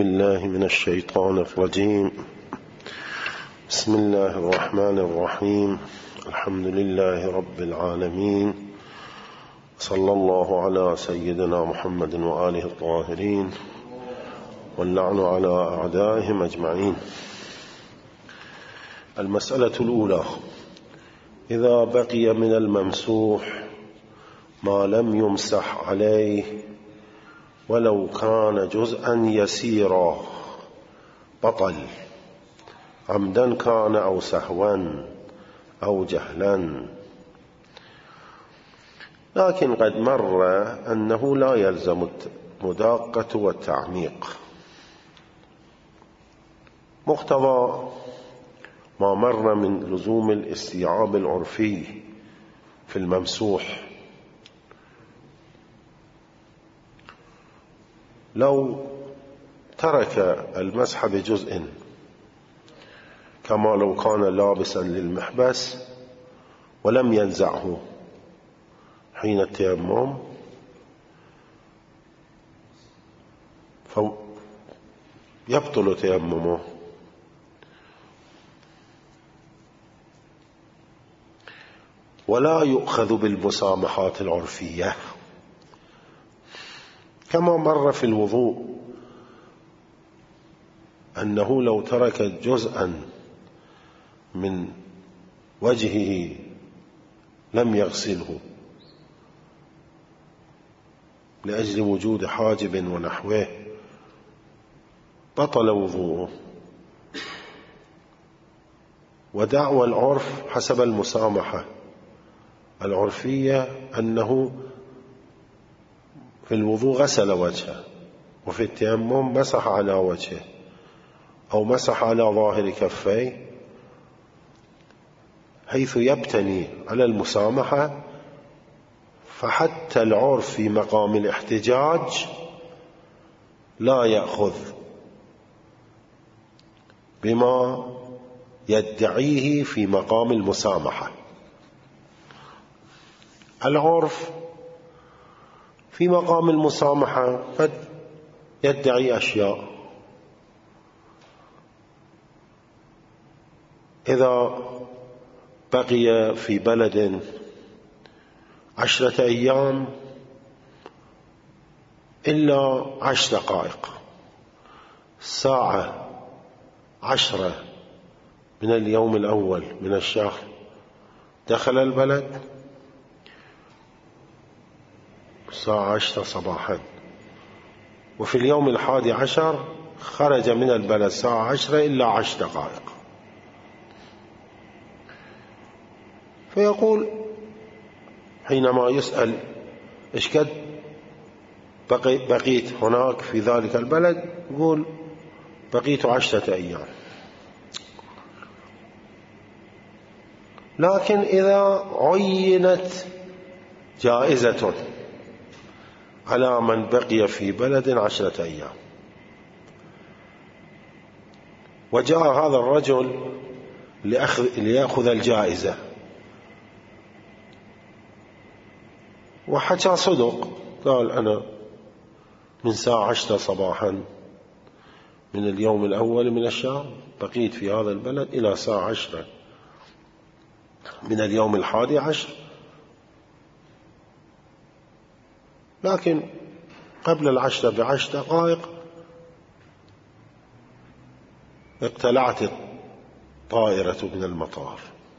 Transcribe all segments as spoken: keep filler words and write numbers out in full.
بالله من الشيطان الرجيم. بسم الله الرحمن الرحيم. الحمد لله رب العالمين، صلى الله على سيدنا محمد وآله الطاهرين، واللعن على أعدائهم أجمعين. المسألة الأولى: إذا بقي من الممسوح ما لم يمسح عليه ولو كان جزءا يسيرا بطل، عمدا كان أو سهوا أو جهلا. لكن قد مر أنه لا يلزم المداقة والتعميق. مقتضى ما مر من لزوم الاستيعاب العرفي في الممسوح، لو ترك المسح بجزء كما لو كان لابسا للمحبس ولم ينزعه حين التيمم، فيبطل تيممه. ولا يؤخذ بالمسامحات العرفية، كما مر في الوضوء أنه لو ترك جزءا من وجهه لم يغسله لأجل وجود حاجب ونحوه بطل وضوءه. ودعوى العرف حسب المسامحة العرفية أنه في الوضوء غسل وجهه، وفي التيمم مسح على وجهه أو مسح على ظاهر كفيه، حيث يبتني على المسامحة. فحتى العرف في مقام الاحتجاج لا يأخذ بما يدعيه في مقام المسامحة. العرف في مقام المسامحة قد يدعي أشياء. إذا بقي في بلد عشرة أيام إلا عشر دقائق، ساعة عشرة من اليوم الأول من الشهر دخل البلد، الساعة عشرة صباحا، وفي اليوم الحادي عشر خرج من البلد الساعة عشرة إلا عشر دقائق. فيقول حينما يسأل إيش قد بقيت هناك في ذلك البلد، يقول بقيت عشرة أيام. لكن إذا عينت جائزة على من بقي في بلد عشرة أيام، وجاء هذا الرجل ليأخذ الجائزة وحكى صدق، قال أنا من ساعة عشرة صباحا من اليوم الأول من الشهر بقيت في هذا البلد إلى ساعة عشرة من اليوم الحادي عشر، لكن قبل العشرة بعشر دقائق اقتلعت الطائرة من المطار.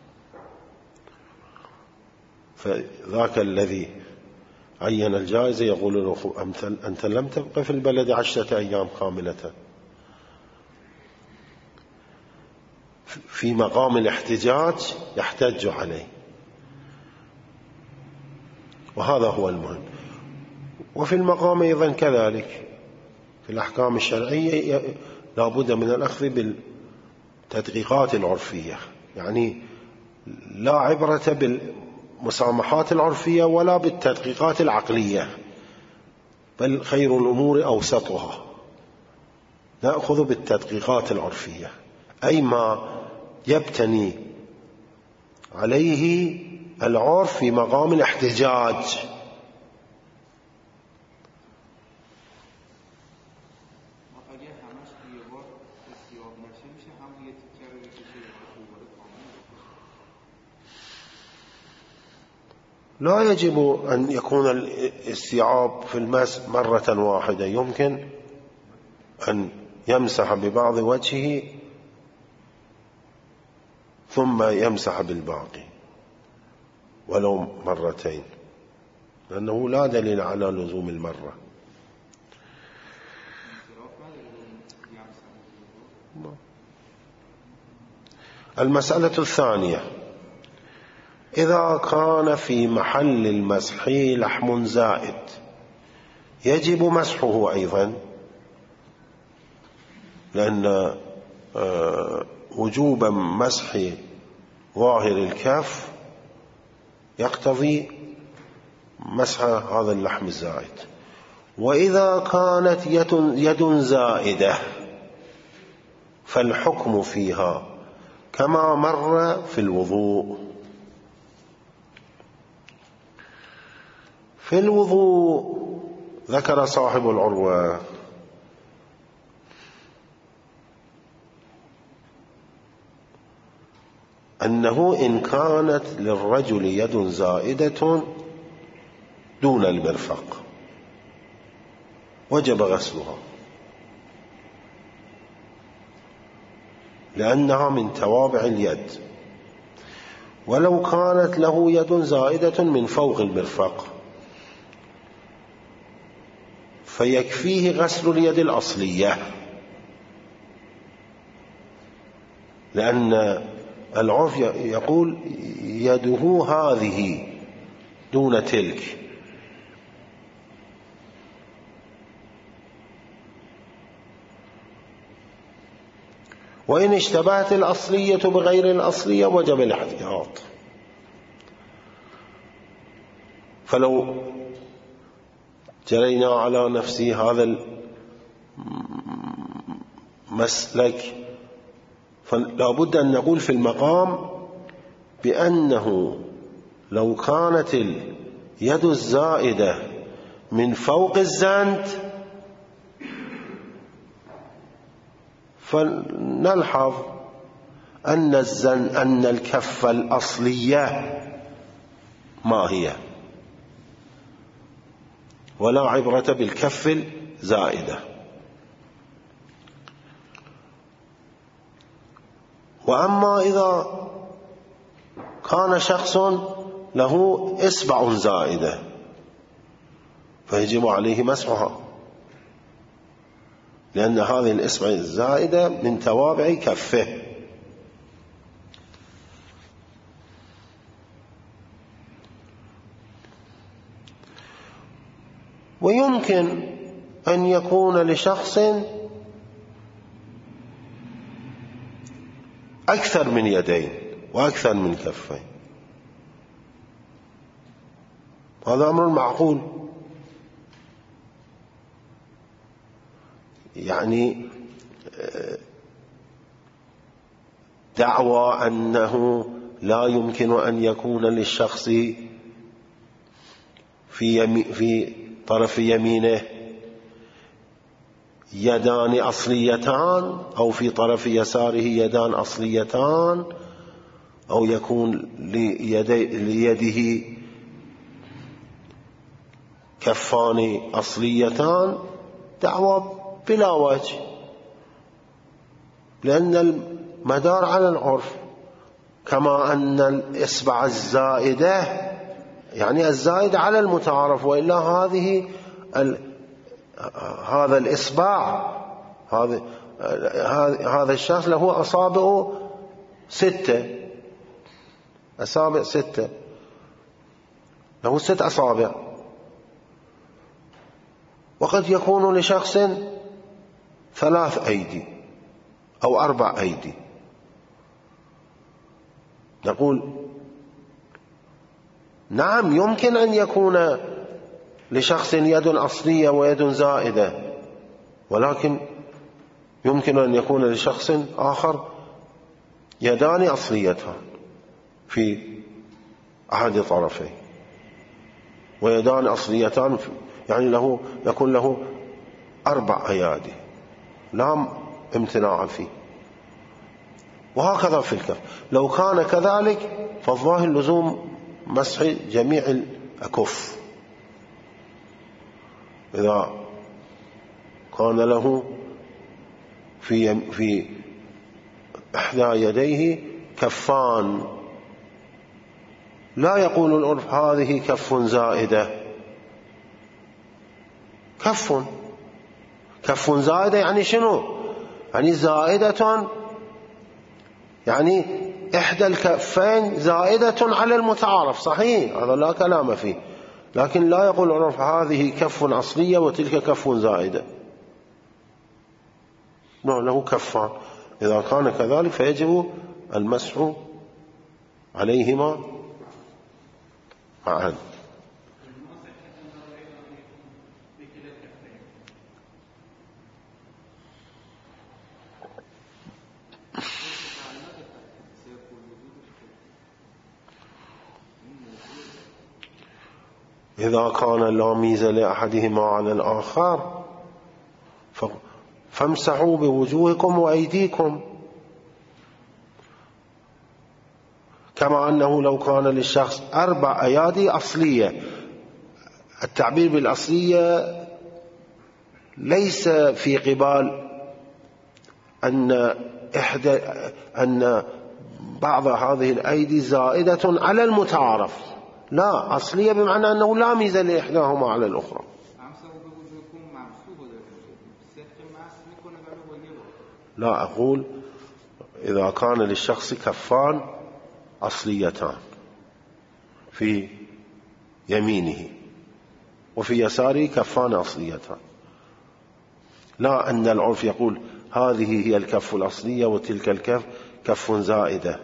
فذاك الذي عين الجائزة يقول له أنت لم تبقى في البلد عشرة أيام كاملة. في مقام الاحتجاج يحتج عليه، وهذا هو المهم. وفي المقام أيضا كذلك في الأحكام الشرعية لا بد من الأخذ بالتدقيقات العرفية، يعني لا عبرة بالمسامحات العرفية ولا بالتدقيقات العقلية، بل خير الأمور أوسطها. نأخذ بالتدقيقات العرفية، أي ما يبتني عليه العرف في مقام الاحتجاج. لا يجب أن يكون الاستيعاب في المسح مرة واحدة، يمكن أن يمسح ببعض وجهه ثم يمسح بالباقي ولو مرتين، لأنه لا دليل على لزوم المرة. المسألة الثانية: إذا كان في محل المسح لحم زائد يجب مسحه أيضا، لأن وجوب مسح ظاهر الكف يقتضي مسح هذا اللحم الزائد. وإذا كانت يد زائدة فالحكم فيها كما مر في الوضوء. في الوضوء ذكر صاحب العروة أنه إن كانت للرجل يد زائدة دون المرفق وجب غسلها، لأنها من توابع اليد. ولو كانت له يد زائدة من فوق المرفق فيكفيه غسل اليد الأصلية، لأن العرف يقول يده هذه دون تلك. وإن اشتبهت الأصلية بغير الأصلية وجب الاحتياط. فلو جرينا على نفسي هذا المسلك فلا بد أن نقول في المقام بأنه لو كانت اليد الزائدة من فوق الزند فنلحظ أن الزن أن الكف الأصلية ما هي، ولا عبرة بالكف الزائدة. وأما إذا كان شخص له إصبع زائدة فيجب عليه مسحها، لأن هذه الإصبع الزائدة من توابع كفه. ويمكن أن يكون لشخص أكثر من يدين وأكثر من كفين، هذا أمر معقول. يعني دعوى أنه لا يمكن أن يكون للشخص في يمي في طرف يمينه يدان أصليتان أو في طرف يساره يدان أصليتان، أو يكون ليده كفان أصليتان، دعوى بلا وجه، لأن المدار على العرف. كما أن الإصبع الزائدة يعني الزائد على المتعارف، وإلا هذه هذا الإصبع هذا هذا الشخص له أصابع ستة، أصابع ستة، له ست أصابع. وقد يكون لشخص ثلاث أيدي أو أربع أيدي، نقول نعم يمكن أن يكون لشخص يد أصلية ويد زائدة، ولكن يمكن أن يكون لشخص آخر يدان أصليتان في أحد طرفيه ويدان أصليتان، يعني له يكون له أربع أيادي لا امتناع فيه. وهكذا في الكف، لو كان كذلك فالظاهر لزوم مسح جميع الأكف. إذا كان له في في إحدى يديه كفان، لا يقول العرف هذه كف زائدة. كف كف زائدة يعني شنو؟ يعني زائدة، يعني إحدى الكفين زائدة على المتعارف، صحيح، هذا لا كلام فيه، لكن لا يقول العرف هذه كف أصلية وتلك كف زائدة. له كفان، إذا كان كذلك فيجب المسح عليهما معا. إذا كان لا ميزة لأحدهما على الآخر فامسحوا بوجوهكم وأيديكم، كما أنه لو كان للشخص أربع أيادي أصلية. التعبير بالأصلية ليس في قبال أن إحدى أن بعض هذه الأيدي زائدة على المتعارف، لا، أصلية بمعنى أنه لا ميزة لإحداهما على الأخرى. لا، أقول إذا كان للشخص كفان أصليتان في يمينه وفي يساره كفان أصليتان، لا أن العرف يقول هذه هي الكف الأصلية وتلك الكف كف زائدة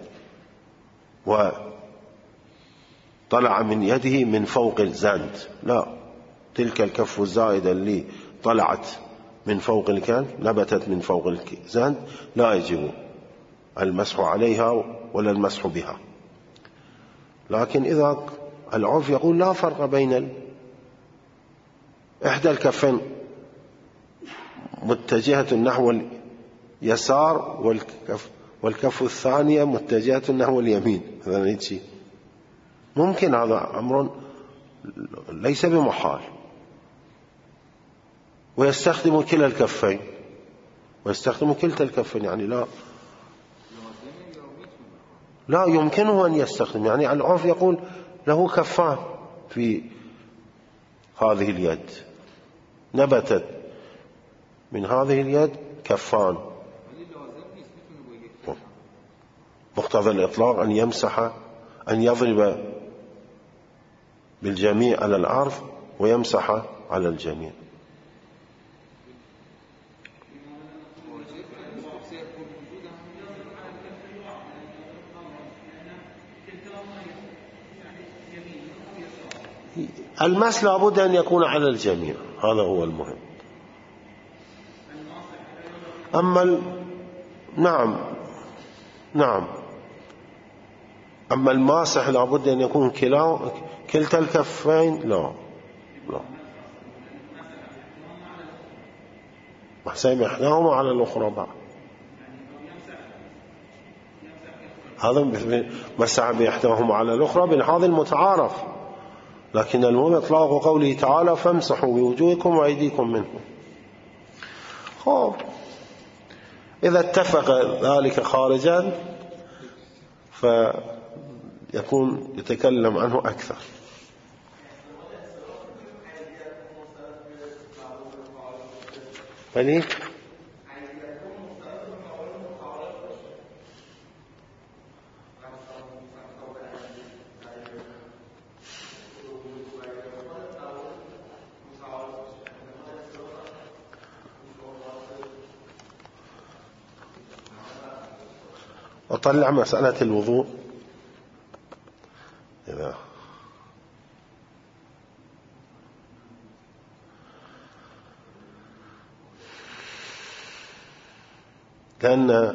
وطلع من يده من فوق الزند، لا، تلك الكف الزائدة اللي طلعت من فوق الكف نبتت من فوق الزند لا يجب المسح عليها ولا المسح بها. لكن إذا العرف يقول لا فرق بين إحدى الكفين متجهة نحو اليسار والكف, والكف الثانية متجهة نحو اليمين، هذا نيتشي ممكن، هذا أمر ليس بمحال، ويستخدم كلا الكفين ويستخدم كلتا الكفين، يعني لا لا يمكنه أن يستخدم، يعني العرف يقول له كفان في هذه اليد، نبتت من هذه اليد كفان، مقتضى الإطلاق أن يمسح، أن يضرب بالجميع على الأرض ويمسح على الجميع. المس لابد أن يكون على الجميع، هذا هو المهم. أما ال... نعم نعم أما الماسح لابد أن يكون كلا كلتا الكفين، لا لا محسن إحداهما على الأخرى بعد، هذا مسح بإحداهما على الأخرى بالحاضر المتعارف، لكن المهم إطلاق قوله تعالى فامسحوا بوجوهكم وأيديكم منه. خب إذا اتفق ذلك خارجا فيكون يتكلم عنه أكثر. فليه؟ وطلع مسألة الوضوء، إذا لأن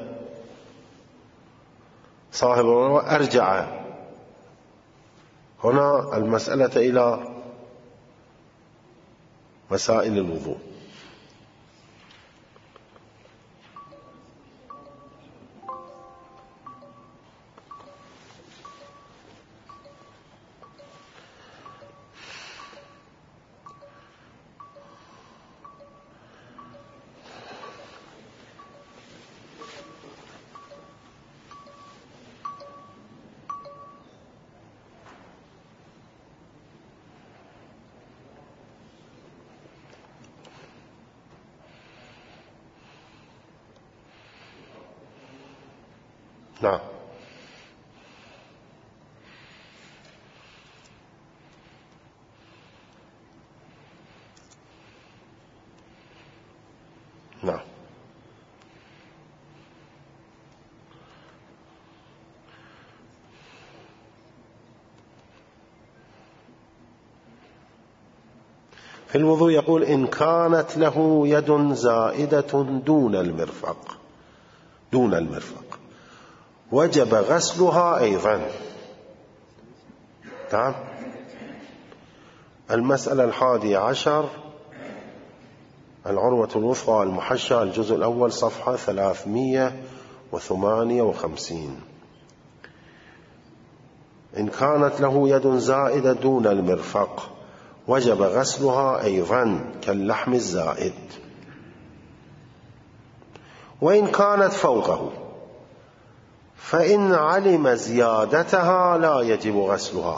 صاحب الوضوء أرجع هنا المسألة إلى مسائل الوضوء. نعم. نعم. في الوضوء يقول إن كانت له يد زائدة دون المرفق دون المرفق وجب غسلها أيضا. نعم. المسألة الحادية عشر، العروة الوثقى المحشى، الجزء الأول، صفحة ثلاثمائة وثمانية وخمسين. إن كانت له يد زائدة دون المرفق وجب غسلها أيضا كاللحم الزائد. وإن كانت فوقه فإن علم زيادتها لا يجب غسلها،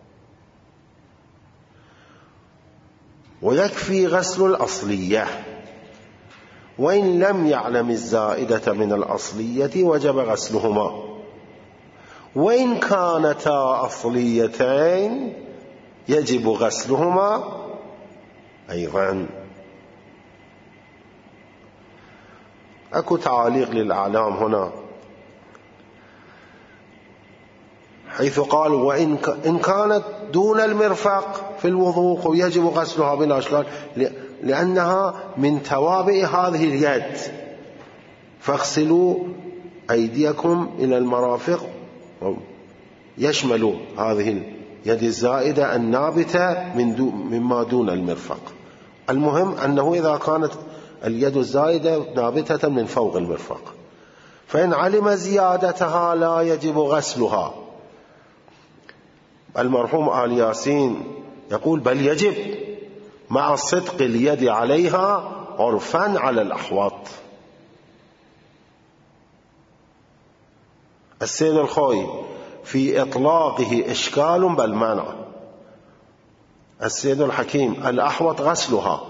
ويكفي غسل الأصلية. وإن لم يعلم الزائدة من الأصلية وجب غسلهما. وإن كانتا أصليتين يجب غسلهما أيضا. أكو تعاليق للأعلام هنا، حيث قال وإن إن كانت دون المرفق في الوضوء يجب غسلها بلا إشكال، لأنها من توابع هذه اليد. فاغسلوا أيديكم إلى المرافق، يشمل هذه اليد الزائدة النابتة من دو مما دون المرفق. المهم أنه إذا كانت اليد الزائدة نابتة من فوق المرفق فإن علم زيادتها لا يجب غسلها. المرحوم آل ياسين يقول بل يجب مع صدق اليد عليها عرفا على الأحوط. السيد الخوي في إطلاقه إشكال بل مانع. السيد الحكيم الأحوط غسلها.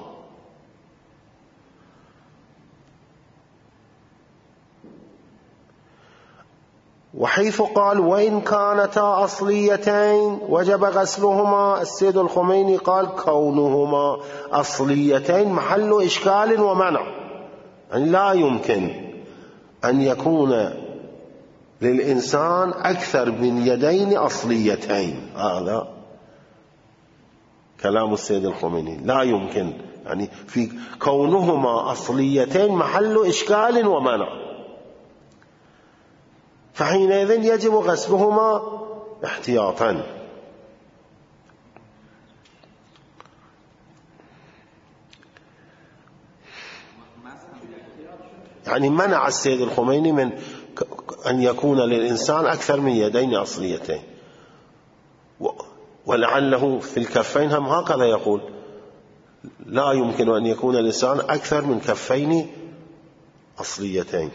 وحيث قال وإن كانتا أصليتين وجب غسلهما، السيد الخميني قال كونهما أصليتين محل إشكال ومنع، يعني لا يمكن أن يكون للإنسان أكثر من يدين أصليتين. هذا كلام السيد الخميني، لا يمكن، يعني في كونهما أصليتين محل إشكال ومنع، فحينئذ يجب غسلهما احتياطا. يعني منع السيد الخميني من أن يكون للإنسان أكثر من يدين أصليتين، ولعله في الكفين هم هكذا يقول لا يمكن أن يكون الإنسان أكثر من كفين أصليتين.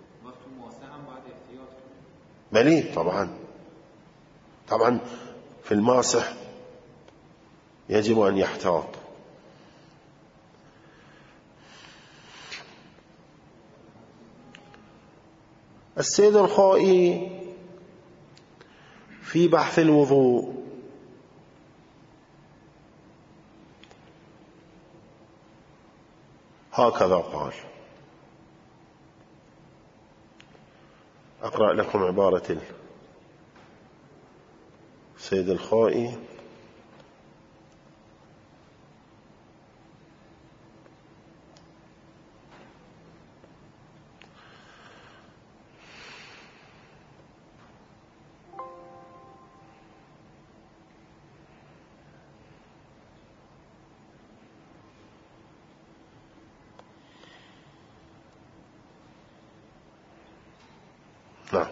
بلي طبعا طبعا في الماسح يجب أن يحتاط. السيد الخوئي في بحث الوضوء هكذا قال، أقرأ لكم عبارة السيد الخوئي. نعم.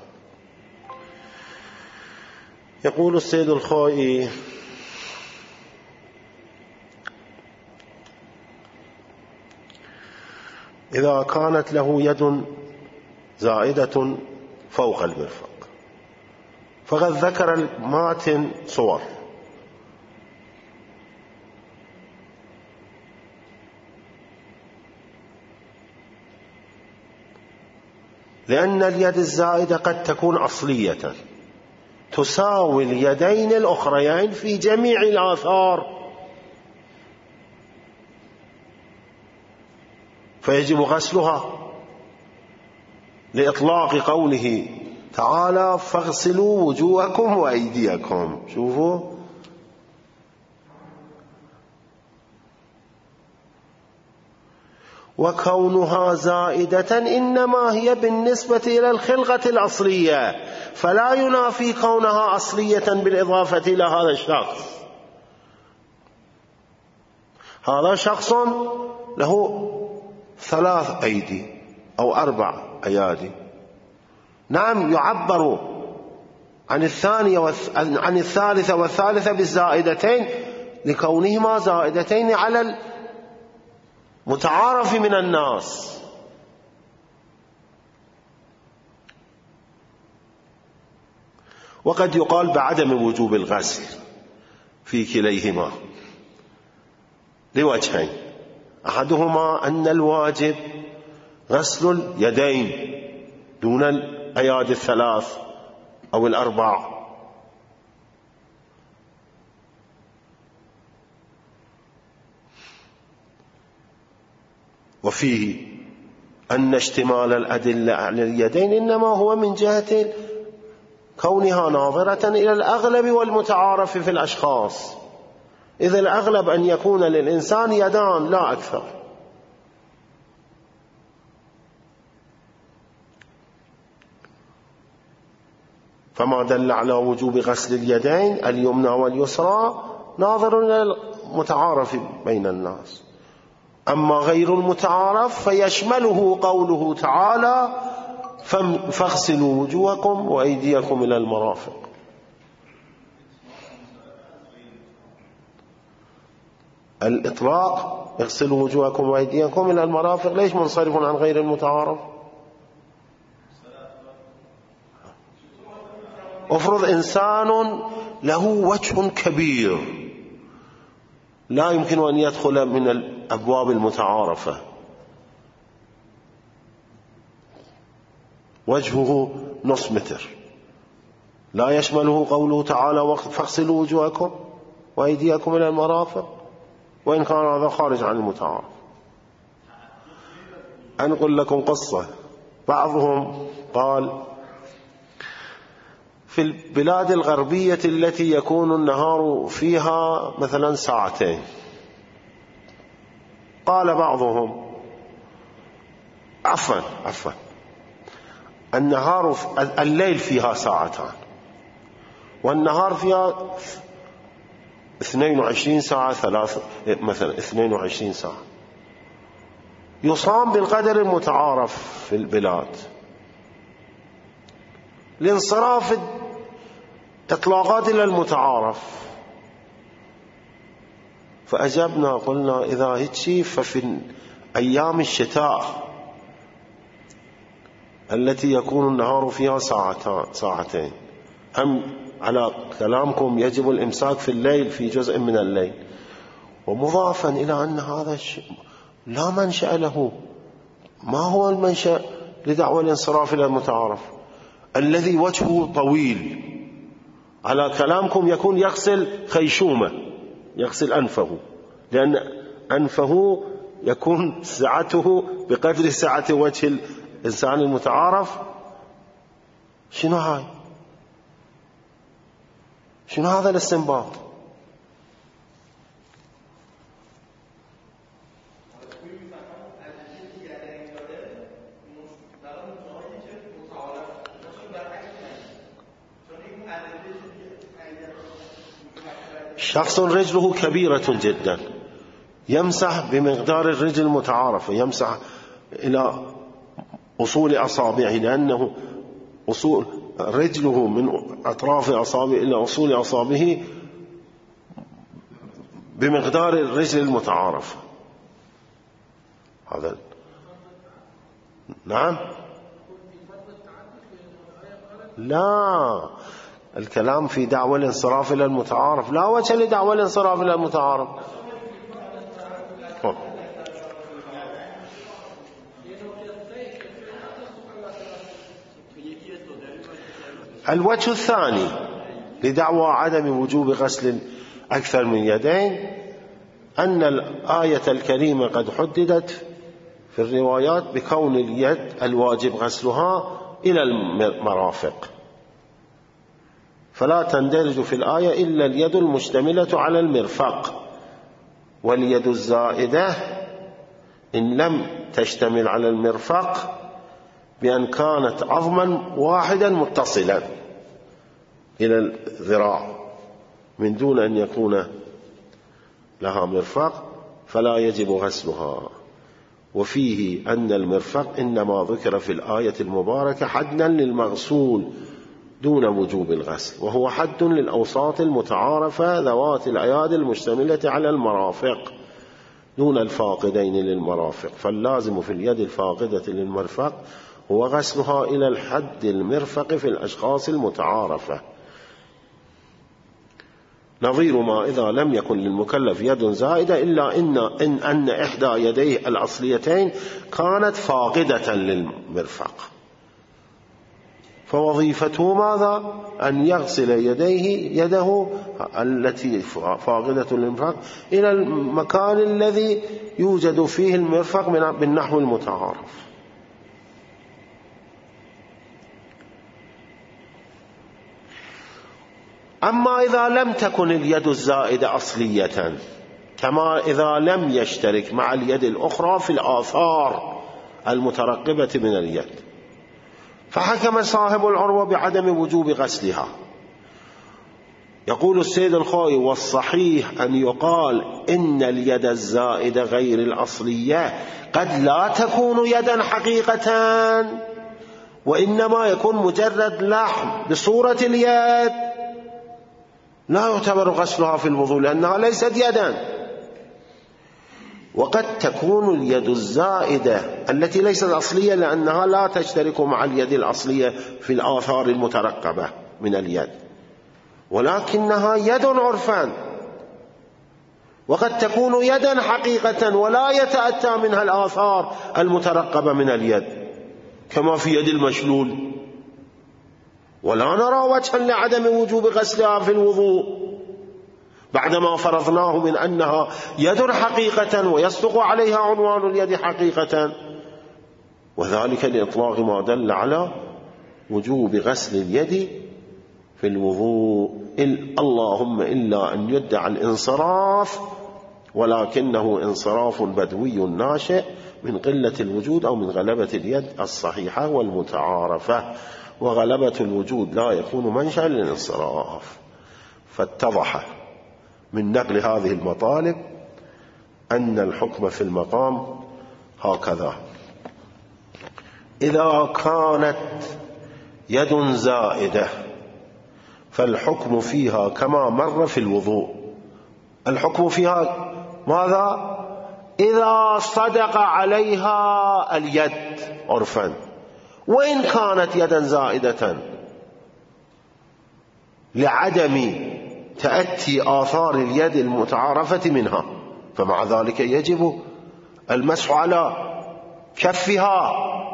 يقول السيد الخوئي إذا كانت له يد زائدة فوق المرفق، فقد ذكر الماتن صور. لأن اليد الزائدة قد تكون أصلية تساوي اليدين الأخريين في جميع الآثار، فيجب غسلها لإطلاق قوله تعالى فاغسلوا وجوهكم وأيديكم. شوفوا، وكونها زائدة إنما هي بالنسبة إلى الخلقة الأصلية، فلا ينافي كونها أصلية بالإضافة إلى هذا الشخص. هذا شخص له ثلاث أيدي أو أربع أيادي، نعم يعبر عن الثانية والث... عن الثالثة والثالثة بالزائدتين لكونهما زائدتين على المتعارف من الناس. وقد يقال بعدم وجوب الغسل في كليهما لوجهين: أحدهما أن الواجب غسل اليدين دون الأيادي الثلاث أو الأربع، وفيه أن اشتمال الأدلة على اليدين إنما هو من جهة كونها ناظرة إلى الأغلب والمتعارف في الأشخاص، إذا الأغلب أن يكون للإنسان يدان لا أكثر. فما دل على وجوب غسل اليدين اليمنى واليسرى ناظر إلى المتعارف بين الناس، أما غير المتعارف فيشمله قوله تعالى فاغسلوا وجوهكم وأيديكم إلى المرافق. الإطلاق اغسلوا وجوهكم وأيديكم إلى المرافق ليش منصرف عن غير المتعارف؟ افرض إنسان له وجه كبير لا يمكن أن يدخل من الأبواب المتعارفة، وجهه نصف متر، لا يشمله قوله تعالى فاغسلوا وجوهكم وأيديكم إلى المرافق، وإن كان هذا خارج عن المتعارف. أنقل لكم قصة. بعضهم قال في البلاد الغربية التي يكون النهار فيها مثلا ساعتين، قال بعضهم عفوا عفوا النهار الليل فيها ساعتان والنهار فيها اثنين وعشرين ساعة ثلاثة مثلا اثنين وعشرين ساعة، يصام بالقدر المتعارف في البلاد لانصراف إطلاقات إلى المتعارف. فأجبنا قلنا إذا هيك ففي أيام الشتاء التي يكون النهار فيها ساعتان ساعتين هم على كلامكم يجب الإمساك في الليل في جزء من الليل، ومضافا إلى أن هذا الشيء لا منشأ له. ما هو المنشأ لدعوى الانصراف إلى المتعارف؟ الذي وجهه طويل على كلامكم يكون يغسل خيشومة، يغسل أنفه، لأن أنفه يكون سعته بقدر سعة وجه الإنسان المتعارف. شنو هاي؟ شنو هذا الاستنباط؟ شخص رجله كبيرة جدا يمسح بمقدار الرجل المتعارفة، يمسح إلى أصول أصابعه، لأنه أصول رجله من أطراف أصابعه إلى أصول أصابعه بمقدار الرجل المتعارفة. هذا نعم لا، الكلام في دعوة الانصراف إلى المتعارف، لا وجه لدعوة الانصراف إلى المتعارف. الوجه الثاني لدعوى عدم وجوب غسل أكثر من يدين أن الآية الكريمة قد حددت في الروايات بكون اليد الواجب غسلها إلى المرافق، فلا تندرج في الآية إلا اليد المشتملة على المرفق، واليد الزائدة إن لم تشتمل على المرفق بأن كانت عظما واحدا متصلا إلى الذراع من دون أن يكون لها مرفق فلا يجب غسلها. وفيه أن المرفق إنما ذكر في الآية المباركة حدا للمغسول دون وجوب الغسل، وهو حد للأوساط المتعارفة ذوات الأيادي المشتملة على المرافق دون الفاقدين للمرافق، فاللازم في اليد الفاقدة للمرفق هو غسلها إلى الحد المرفق في الأشخاص المتعارفة، نظير ما إذا لم يكن للمكلف يد زائدة إلا إن, إن, أن إحدى يديه الأصليتين كانت فاقدة للمرفق، فوظيفته ماذا؟ أن يغسل يديه يده التي فاقدة للمرفق إلى المكان الذي يوجد فيه المرفق بالنحو المتعارف. أما إذا لم تكن اليد الزائدة أصلية، كما إذا لم يشترك مع اليد الأخرى في الآثار المترقبة من اليد، فحكم صاحب العروة بعدم وجوب غسلها. يقول السيد الخوئي: والصحيح أن يقال إن اليد الزائدة غير الأصلية قد لا تكون يدا حقيقة، وإنما يكون مجرد لحم بصورة اليد، لا يعتبر غسلها في الوضوء لأنها ليست يدا. وقد تكون اليد الزائدة التي ليست أصلية لأنها لا تشترك مع اليد الأصلية في الآثار المترقبة من اليد، ولكنها يد عرفا. وقد تكون يدا حقيقة ولا يتأتى منها الآثار المترقبة من اليد، كما في يد المشلول، ولا نرى وجها لعدم وجوب غسلها في الوضوء بعدما فرضناه من أنها يد حقيقة ويصدق عليها عنوان اليد حقيقة، وذلك لإطلاق ما دل على وجوب غسل اليد في الوضوء، اللهم إلا أن يدعى الانصراف، ولكنه انصراف بدوي ناشئ من قلة الوجود أو من غلبة اليد الصحيحة والمتعارفة، وغلبة الوجود لا يكون منشأ للانصراف. فاتضح من نقل هذه المطالب أن الحكم في المقام هكذا: إذا كانت يد زائدة فالحكم فيها كما مر في الوضوء. الحكم فيها ماذا؟ إذا صدق عليها اليد عرفا، وإن كانت يدا زائدة لعدم تأتي آثار اليد المتعارفة منها، فمع ذلك يجب المسح على كفها.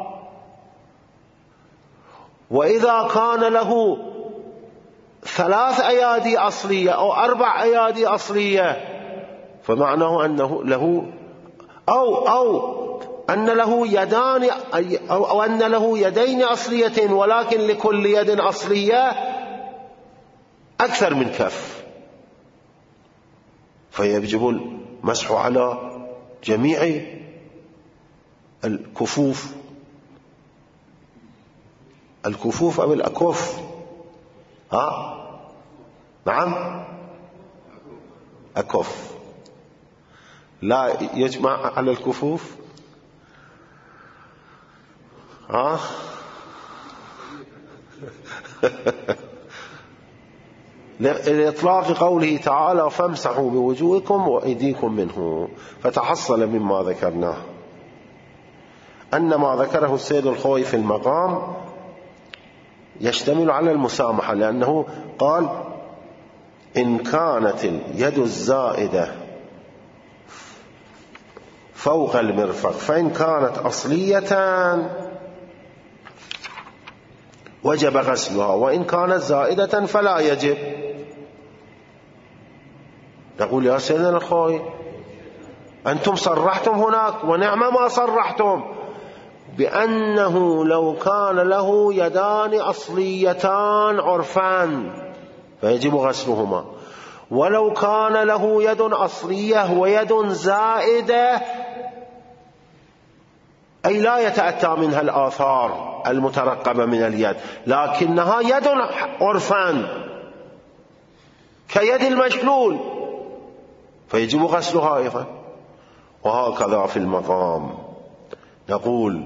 وإذا كان له ثلاث أيادي أصلية أو أربع أيادي أصلية فمعناه أنه له أو أو أن له يدان أو, أو أن له يدين أصليتين ولكن لكل يد أصلية أكثر من كف، فيجب المسح على جميع الكفوف الكفوف أو الأكف. ها نعم أكف، لا يجمع على الكفوف. ها لإطلاق قوله تعالى: فامسحوا بوجوهكم وأيديكم منه. فتحصل مما ذكرناه أن ما ذكره السيد الخوئي في المقام يشتمل على المسامحة، لأنه قال: إن كانت اليد الزائدة فوق المرفق، فإن كانت أصلية وجب غسلها، وإن كانت زائدة فلا يجب. نقول يا سيدنا الخوي أنتم صرحتم هناك ونعم ما صرحتم بأنه لو كان له يدان أصليتان عرفان فيجب غسلهما، ولو كان له يد أصلية ويد زائدة أي لا يتأتى منها الآثار المترقبة من اليد، لكنها يد عرفان كيد المشلول فيجب غسلها أيضا. وهكذا في المقام نقول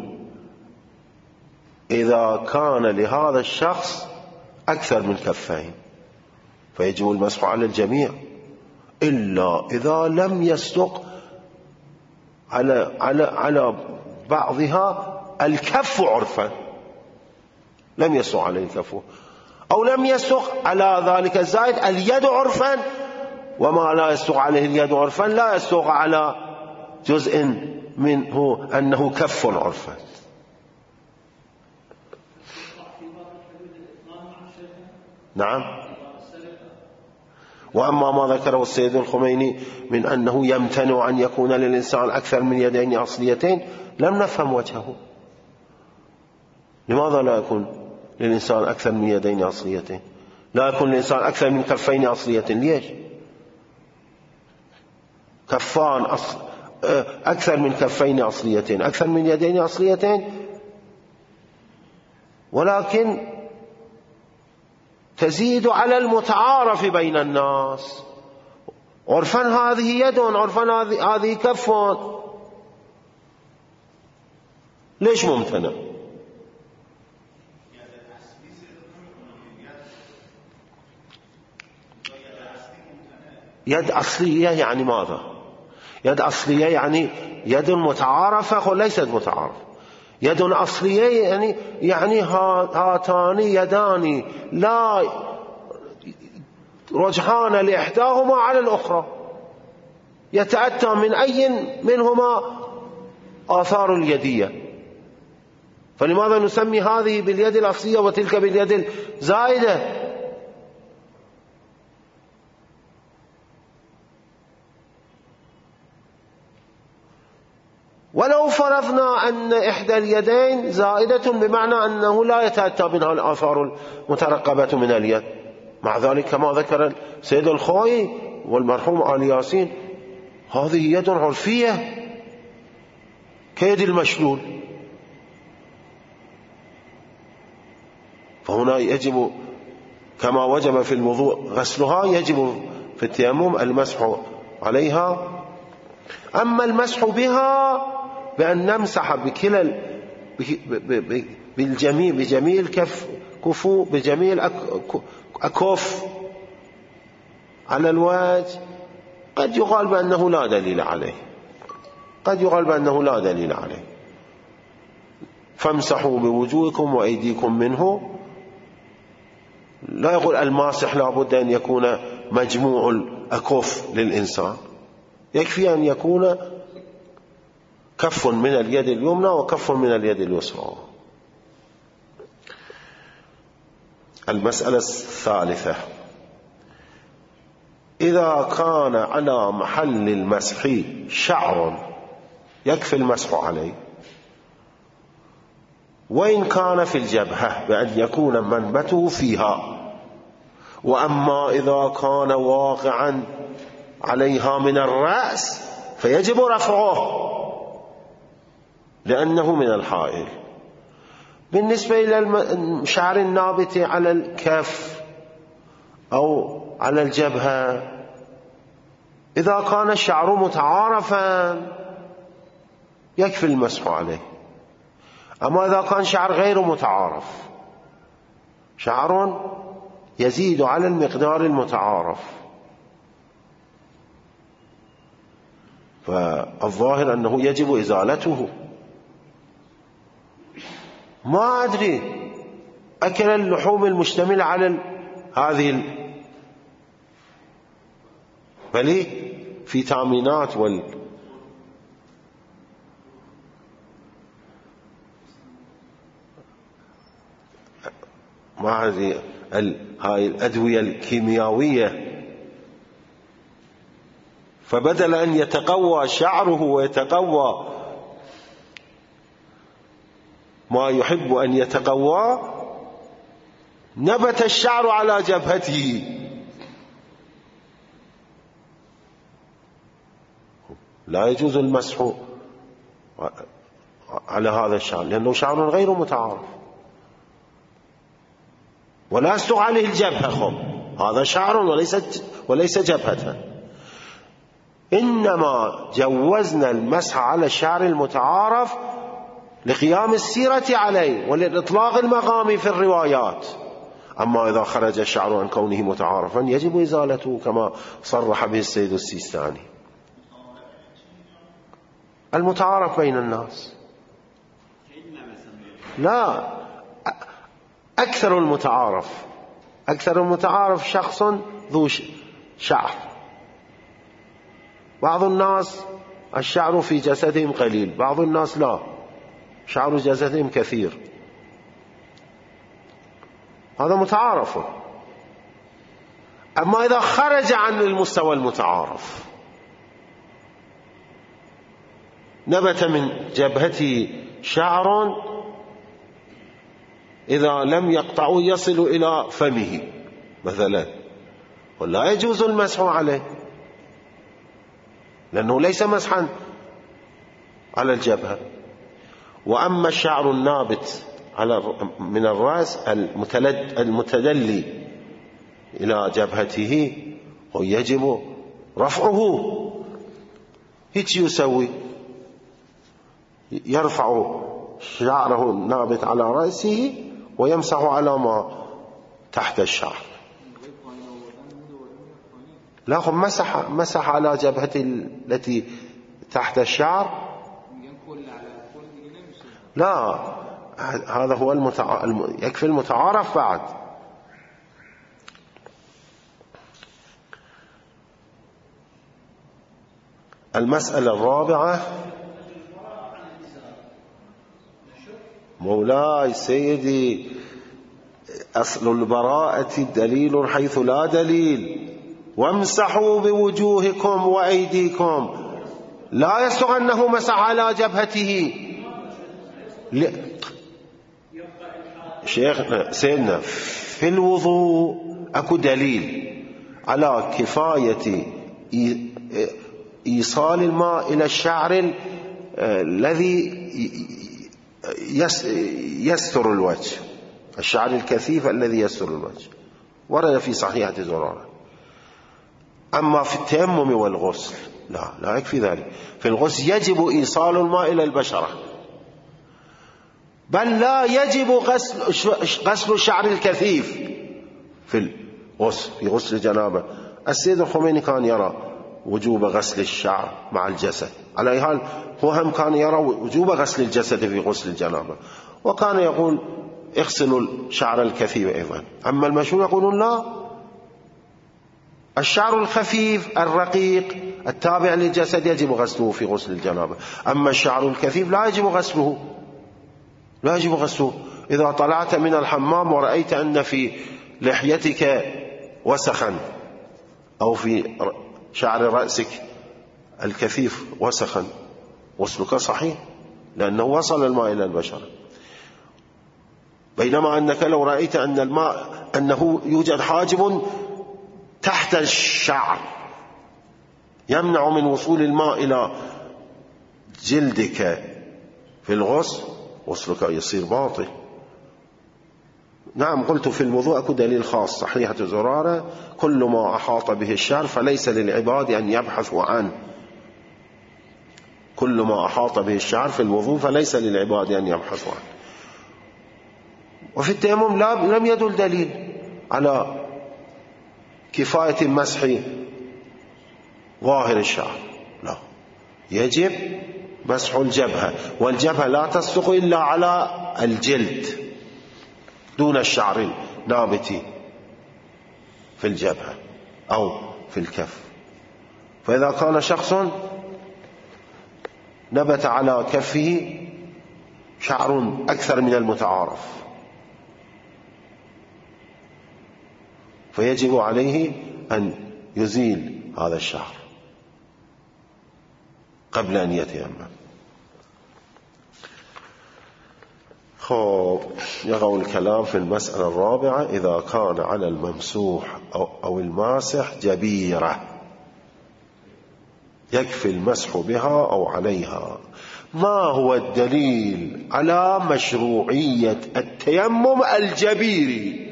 إذا كان لهذا الشخص أكثر من كفين فيجب المسح على الجميع، إلا إذا لم يصدق على على على بعضها الكف عرفا، لم يصدق عليه الكف، أو لم يصدق على ذلك الزائد اليد عرفا، وما لا يصدق عليه اليد عرفا لا يصدق على جزء منه أنه كف عرفا. نعم. وأما ما ذكره السيد الخميني من أنه يمتنع أن يكون للإنسان أكثر من يدين أصليتين لم نفهم وجهه. لماذا لا يكون للإنسان أكثر من يدين أصليتين؟ لا يكون للإنسان أكثر من كفين أصليتين، ليش؟ كفان أصل أكثر من كفين أصليتين أكثر من يدين أصليتين، ولكن تزيد على المتعارف بين الناس. عرفا هذه يد، عرفا هذه كف، ليش ممتنع؟ يد أصلية يعني ماذا؟ يد أصلية يعني يد متعارفة وليست متعارفة. يد أصلية يعني يعني هاتان يدان لا رجحان لإحداهما على الأخرى، يتأتى من أي منهما آثار اليدية، فلماذا نسمي هذه باليد الأصلية وتلك باليد الزائدة؟ ولو فرضنا أن إحدى اليدين زائدة بمعنى أنه لا يتأتى منها الآثار المترقبة من اليد، مع ذلك كما ذكر السيد الخوي والمرحوم آل ياسين هذه يد عرفية كيد المشلول، فهنا يجب كما وجب في الوضوء غسلها يجب في التيمم المسح عليها. أما المسح بها بأن نمسح بكلا بالجميع بجميع الكف كفو بجميع الأكف على الوجه قد يقال بأنه لا دليل عليه، قد يقال بأنه لا دليل عليه. فامسحوا بوجوهكم وأيديكم منه، لا يقول الماسح لابد أن يكون مجموع الأكف للإنسان، يكفي أن يكون كف من اليد اليمنى وكف من اليد اليسرى. المسألة الثالثة: إذا كان على محل المسح شعر يكفي المسح عليه، وإن كان في الجبهة بأن يكون منبته فيها، وأما إذا كان واقعا عليها من الرأس فيجب رفعه لأنه من الحائل. بالنسبة إلى الشعر النابت على الكف أو على الجبهة، إذا كان الشعر متعارفا يكفي المسح عليه. أما إذا كان شعر غير متعارف، شعر يزيد على المقدار المتعارف، فالظاهر أنه يجب إزالته. ما أدري أكل اللحوم المشتملة على هذه ال... بل فيتامينات وال مع هذه هاي الأدوية الكيميائية، فبدل أن يتقوى شعره ويتقوى ما يحب أن يتقوى، نبت الشعر على جبهته. لا يجوز المسح على هذا الشعر لأنه شعر غير متعارف، ولا يصدق عليه الجبهة. خب هذا شعر وليس وليس جبهة. إنما جوزنا المسح على الشعر المتعارف لقيام السيرة عليه وللإطلاق المقامي في الروايات. أما إذا خرج الشعر عن كونه متعارفا يجب إزالته كما صرح به السيد السيستاني. المتعارف بين الناس، لا أكثر المتعارف أكثر المتعارف شخص ذو شعر. بعض الناس الشعر في جسدهم قليل، بعض الناس لا، شعر جسدهم كثير، هذا متعارف. أما إذا خرج عن المستوى المتعارف، نبت من جبهته شعر إذا لم يقطعه يصل إلى فمه مثلا، ولا يجوز المسح عليه لأنه ليس مسحا على الجبهة. وأما الشعر النابت على من الرأس المتدلي إلى جبهته ويجب رفعه. هيك يسوي، يرفع شعره النابت على رأسه ويمسح على ما تحت الشعر. لا خب مسح مسح على جبهته التي تحت الشعر، لا هذا هو المتع... يكفي المتعارف. بعد المسألة الرابعة، مولاي سيدي أصل البراءة دليل حيث لا دليل، وامسحوا بوجوهكم وأيديكم. لا يصدق أنه مسح على جبهته. ل... شيخنا سيدنا في الوضوء أكو دليل على كفاية إيصال الماء إلى الشعر الذي يستر الوجه، الشعر الكثيف الذي يستر الوجه، ورد في صحيحة زرارة. أما في التيمم والغسل لا لا يكفي ذلك. في الغسل يجب إيصال الماء إلى البشرة، بل لا يجب غسل غسل الشعر الكثيف في الغسل في غسل الجنابة. السيد الخميني كان يرى وجوب غسل الشعر مع الجسد، على أي حال هو هم كان يرى وجوب غسل الجسد في غسل الجنابة، وكان يقول اغسلوا الشعر الكثيف أيضا. أما المشهور يقولون لا، الشعر الخفيف الرقيق التابع للجسد يجب غسله في غسل الجنابة، أما الشعر الكثيف لا يجب غسله لا يجب غسله. إذا طلعت من الحمام ورأيت أن في لحيتك وسخا أو في شعر رأسك الكثيف وسخا، غسلك صحيح لأنه وصل الماء إلى البشرة. بينما أنك لو رأيت أن الماء أنه يوجد حاجب تحت الشعر يمنع من وصول الماء إلى جلدك في الغسل، غسلك يصير باطل. نعم قلت في الوضوء أكو دليل خاص، صحيحة زرارة كل ما أحاط به الشعر فليس للعباد أن يبحثوا عنه. كل ما أحاط به الشعر في الوضوء فليس للعباد أن يبحثوا عنه. وفي التيمم لم يدل دليل على كفاية مسح ظاهر الشعر، لا، يجب مسح الجبهة، والجبهة لا تصدق إلا على الجلد دون الشعر النابت في الجبهة أو في الكف. فإذا كان شخص نبت على كفه شعر أكثر من المتعارف فيجب عليه أن يزيل هذا الشعر قبل أن يتيمم. خب يقع الكلام في المسألة الرابعة: إذا كان على الممسوح أو الماسح جبيرة يكفي المسح بها أو عليها، ما هو الدليل على مشروعية التيمم الجبيري؟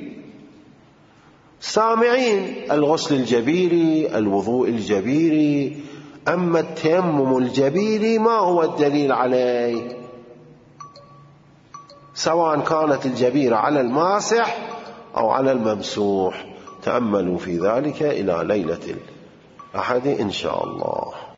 سامعين الغسل الجبيري، الوضوء الجبيري، أما التيمم الجبيري ما هو الدليل عليه؟ سواء كانت الجبيرة على الماسح أو على الممسوح. تأملوا في ذلك إلى ليلة الأحد إن شاء الله.